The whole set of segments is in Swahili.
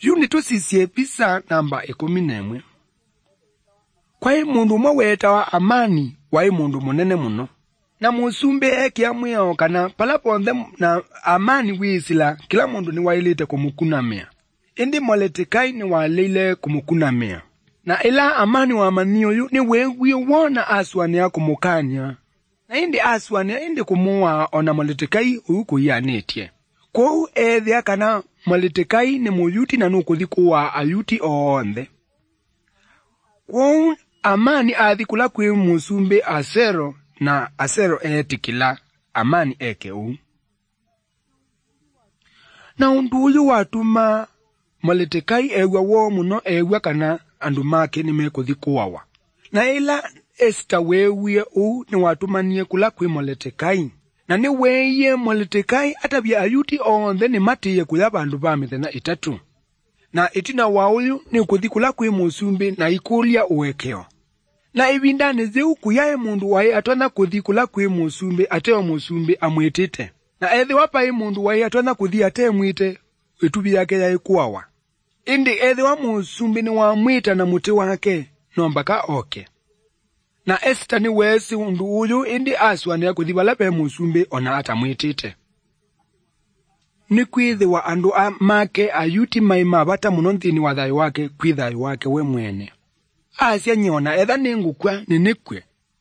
Yuni tusisie pisa namba 11. Kwa mundu mweta wa Amani wa mundu munene muno. Na musumbe eki amweo kana palapo na Amani wisila kila mundu ni wailite kumukunamia. Indi Moledekai ni waleile kumukunamia. Na ila Amani wa Amani oyu ni wewe wona aswani ya kumukanya. Na indi aswani indi kumuwa ona Moledekai uku yanetie. Kou ethia kana Moledekai ni muyuti na nukuthi kuwa ayuti oonde. Kou Amani athikula kwi musumbe Asero na Asero etikila Amani ekeu. Na undu uyu watuma Moledekai ewa wo muno ewa kana andu make ni mekuthi kuwawa. Na ila Esta wewie ni watumanie kula kwi Moledekai. Na ni weye Moledekai atabia ayuti onde ni matiye kula bandu ba mithenya 3. Na itina wa uyu ni kuthi kula kwi musumbi na ikulia uwekeo. Na ibindane zeu kuyae mundu wae atwana kuthi kula kwi musumbi ateo musumbi amwitite. Na ethi wapa mundu wae atwana kuthi ate mwite itubi yake ya ikuwawa. Indi ethi wa musumbi ni wa mwita na muti wake nombaka oke. Na Esta ni wesi undu uyu indi aswani ya kuthibala pe musumbi ona ata mwitite. Ni kwithi wa andu make ayuti maima bata muno nthini wa thayu wake kwithayu wake we mwene. Asya nyona etha ni ngukwa ni nikwe.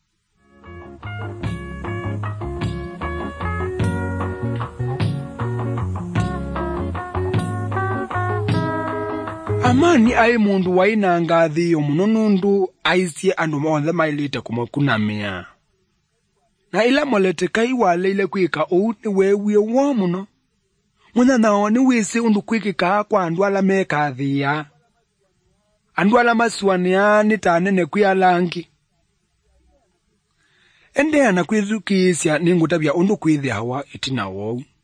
Amani ai mundu waina ngathi yo muno nundu aisye andu monthe mailite kumukunamia. Na ila Moledekai waleile kwika ou ni wewie wo muno. Muna nao ni wisi undu kwikika kwa andu ala mekathia. Andu ala maswania ni tanene kwi alangi. Ende ana kwithukisya ningutabia undu kwithia hawa itina wou.